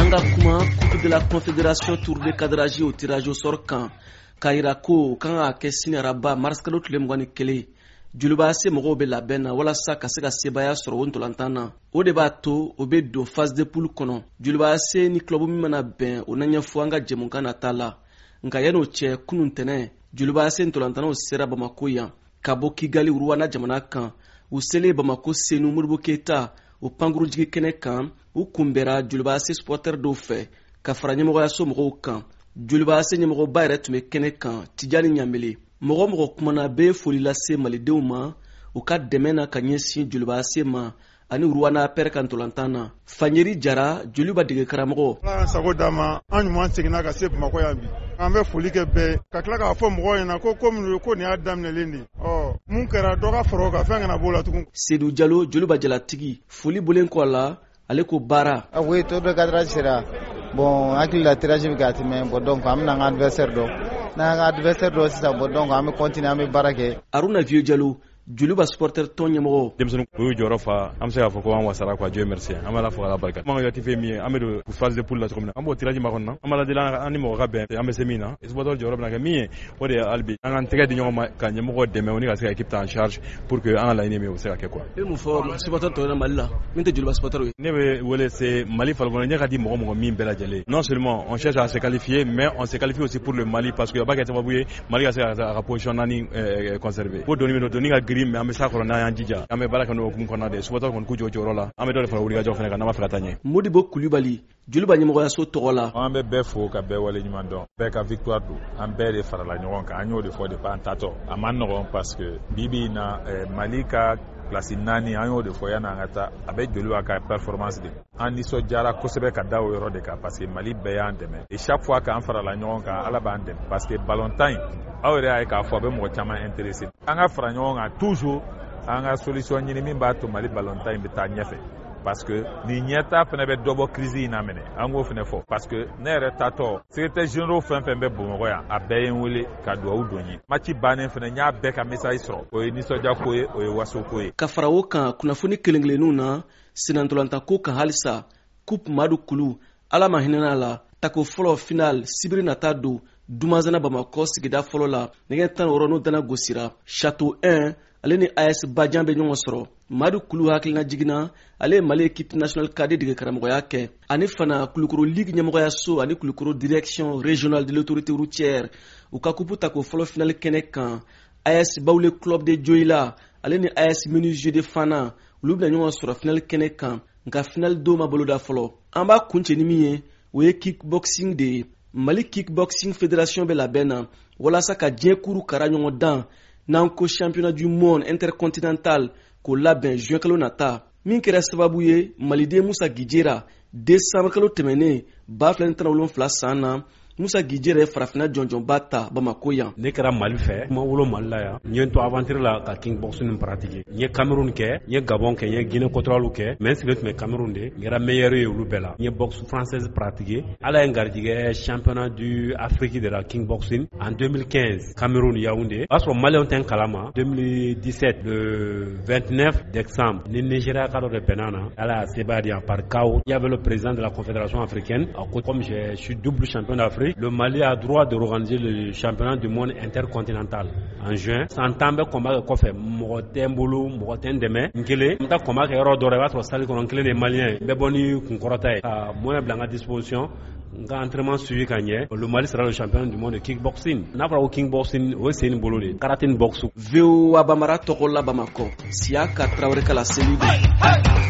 Anga kuma Coupe de la Confédération tour de cadrage au tirage au sort kan Kairako kan ke sinaraba mars kalo tule mugani kele juluba se mogo be labena wala sa ka se ka sebaya soro wonto lantana o de ba to o be do phase de poule kono juluba se ni club mi mana ben o nanya fu anga jemunka na tala nka yano che kunun tene juluba se ntolantana o sera Bamako ya kabo Kigali Rwanda jamana kan u sele Bamako senu Modibo Keita o panguru jigi kene kan u kumbera juluba se supporter do fe ka fara ɲɛmɔgɔya so mɔgɔw kan juluba se ɲɛmɔgɔba yɛrɛ tun bɛ kɛnɛ kan Tijani Ɲamele mɔgɔ kumana bɛ foli lase malidenw ma u ka dɛmɛ na ka ɲɛsin juluba se ma ani Rwanda pɛrɛ kan ntolantan na Fanyeri Jara juluba dege karamɔgɔ ala sago dama an ɲuman seginna ka se Bamako yan bi an bɛ foli kɛ bɛɛ ka tila k'a fɔ mɔgɔw ɲɛna ko nin y'a daminɛlen de mun kɛra dɔ ka fara o kan fɛn kana b'o la tugun Seydou Jalo juluba jalatigi foli bolen kɔ la ale ko baara oui to de cadre sera bon hakili la tirage bi gati mais bon donc am na adversaire do sisan bon donc am continuer am baara kɛ Aruna Vieux Jalo juluba supporter ton ɲɛmɔgɔ denmisɛnnin o y'u jɔyɔrɔ fa an bɛ se k'a fɔ ko an wasara quoi Dieu merci an b'a la fɔ ala barika an ka yati min ye an bɛ don phase de poule la cogo min na an b'o tirage ma kɔnɔ an b'a lajɛ an ni mɔgɔ ka bɛn an bɛ se min na supporter jɔyɔrɔ bɛna kɛ min ye o de ye hali an k'an tɛgɛ di ɲɔgɔn ma ka ɲɛmɔgɔ dɛmɛ o ni ka se ka équipe ta en charge pour que an ka laɲini min o bɛ se ka kɛ quoi. e mun fɔ supporter tɔw ɲɛna Mali la min tɛ juluba supporter ye. ne bɛ wele se Mali farikolo ɲɛ ka di mɔgɔ min bɛɛ lajɛlen non seulement on cherche à se qualifier mais on se qualifie aussi pour le Mali parce que a b'a kɛ sababu ye Mali ka se a ka position naani conserver ko doni min don doni ka girin mais an bɛ s'a kɔrɔ n'an y'an jija an bɛ baara kɛ n'o hukumu kɔnɔna de supporter kɔni k'u jɔ jɔyɔrɔ la an bɛ dɔ de fara wulikajɔ fana kan n'an b'a fɛ ka taa ɲɛ. Modibo Kulibali juluba ɲɛmɔgɔyaso tɔgɔ la. an bɛ bɛɛ fo ka bɛɛ wale ɲuman dɔn bɛɛ ka victoire don an bɛɛ de farala ɲɔgɔn kan an y'o de fɔ depuis an tatɔ a man nɔgɔn parce que bibi in na Mali ka place 4 an y'o de fɔ yanni an ka taa a bɛ joliba ka performance de an nisɔndiyara kosɛbɛ ka da o yɔrɔ de kan parce que Mali bɛɛ y'an dɛmɛ et chaque fois k'an farala ɲɔgɔn kan Ala b'an dɛmɛ parce que ballontan in aw yɛrɛ y'a ye k'a fɔ a bɛ mɔgɔ caman intéressé an ka fara ɲɔgɔn kan toujours an ka solution ɲini min b'a to Mali ballontan in bɛ taa ɲɛfɛ parce que ni ɲɛta fana bɛ dɔ bɔ crise in na minɛ an k'o fana fɔ parce que ne yɛrɛ tatɔ secrétaire généraux fɛn bɛ Bamakɔ yan a bɛɛ ye n wele ka dugawu don ye match bannen fana n y'a bɛɛ ka message sɔrɔ o ye nisɔndiya ko ye o ye waso ko ye. ka fara o kan kunnafoni kelen-kelenninw na senantolanta ko kan halisa coupe Madu Kulu ala ma hinɛna la tako fɔlɔ final sibiri nata don Dumazana Bamako sigida fɔlɔ la nɛgɛ 16 n'o dana gosira Château 1 ale ni AS Bajan bɛ ɲɔgɔn sɔrɔ Madu Kulu hakilina jiginna ale ye Mali équipe nationale kadi dege karamɔgɔya kɛ ani fana Kulukoro Ligue ɲɛmɔgɔyaso ani Kulukoro direction régionale de l'autorité routière u ka coupe tako fɔlɔ final kɛnɛ kan AS Bawule club de Dioïla ale ni AS Menuisier de Fana olu bɛna ɲɔgɔn sɔrɔ final kɛnɛ kan nka final do ma boloda fɔlɔ an b'a kuncɛ ni min ye o ye kickboxing de ye Mali Kickboxing Fédération bɛ labɛn na walasa ka diɲɛ kuru kara ɲɔgɔn dan n'an ko championnat du monde intercontinental k'o labɛn juin kalo nata min kɛra sababu ye maliden Musa Gijera décembre kalo tɛmɛnen 2017 san na Musa Gijera ye farafina jɔnjɔnba ta Bamako yan. Ne kɛra Mali fɛ kuma wolo Mali la yan n ye n to aventure la ka kickboxing pratiquer n ye Cameroun kɛ n ye Gabon kɛ n ye Guinée équatoriale kɛ mais n sigilen tun bɛ Cameroun de n kɛra meilleur ye olu bɛɛ la n ye boxe française pratiquer ala ye n garijɛgɛ championnat du Afrique de la kickboxing en 2015 Cameroun Yaoundé o y'a sɔrɔ maliyɛnw tɛ n kalama 2017 le 29 décembre ni Nigeria ka dɔ de bɛnna na ala y'a sebaya di yan par KO il y avait le président de la confédération africaine a ko comme je suis double champion d'Afrique le Mali a droit de organiser le championnat du monde intercontinental en juin. San tan bɛ combat kɛ kɔfɛ mɔgɔ tɛ n bolo mɔgɔ tɛ n dɛmɛ n kelen n bɛ taa combat kɛ yɔrɔ dɔ la i b'a sɔrɔ salle kɔnɔ n kelen de ye malien n bɛ bɔ ni kunkɔrɔta ye ka moyen bila n ka disposition n ka entraînement suivi ka ɲɛ le Mali sera le champion du monde de kickboxing n'a fɔra ko kickboxing o ye sen bolo de karate ni boxe. VOA Bambara tɔgɔ la Bamako Siaka Traoré Kala Selidu.